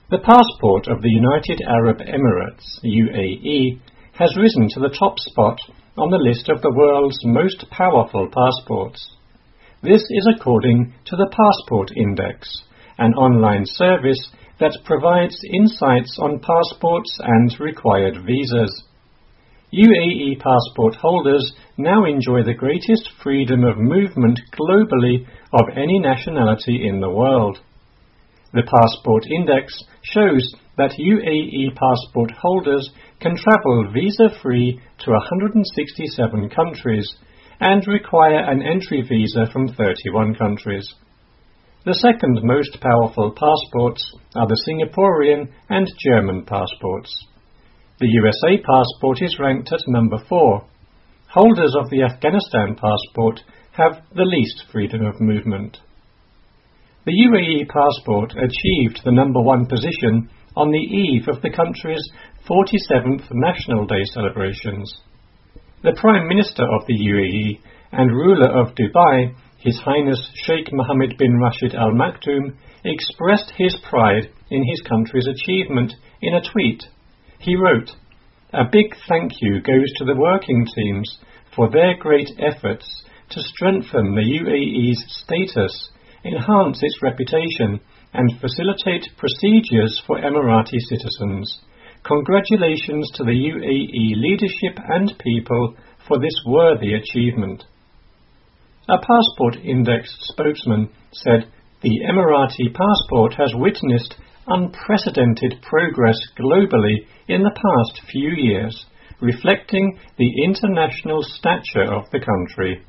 The passport of the United Arab Emirates, UAE, has risen to the top spot on the list of the world's most powerful passports. This is according to the Passport Index, an online service that provides insights on passports and required visas. UAE passport holders now enjoy the greatest freedom of movement globally of any nationality in the world. The Passport Index shows that UAE passport holders can travel visa-free to 167 countries and require an entry visa from 31 countries. The second most powerful passports are the Singaporean and German passports. The USA passport is ranked at number 4. Holders of the Afghanistan passport have the least freedom of movement. The UAE passport achieved the number 1 position on the eve of the country's 47th National Day celebrations. The Prime Minister of the UAE and ruler of Dubai, His Highness Sheikh Mohammed bin Rashid Al Maktoum, expressed his pride in his country's achievement in a tweet. He wrote, "A big thank you goes to the working teams for their great efforts to strengthen the UAE's status, enhance its reputation, and facilitate procedures for Emirati citizens. Congratulations to the UAE leadership and people for this worthy achievement." A Passport Index spokesman said, "The Emirati passport has witnessed unprecedented progress globally in the past few years, reflecting the international stature of the country."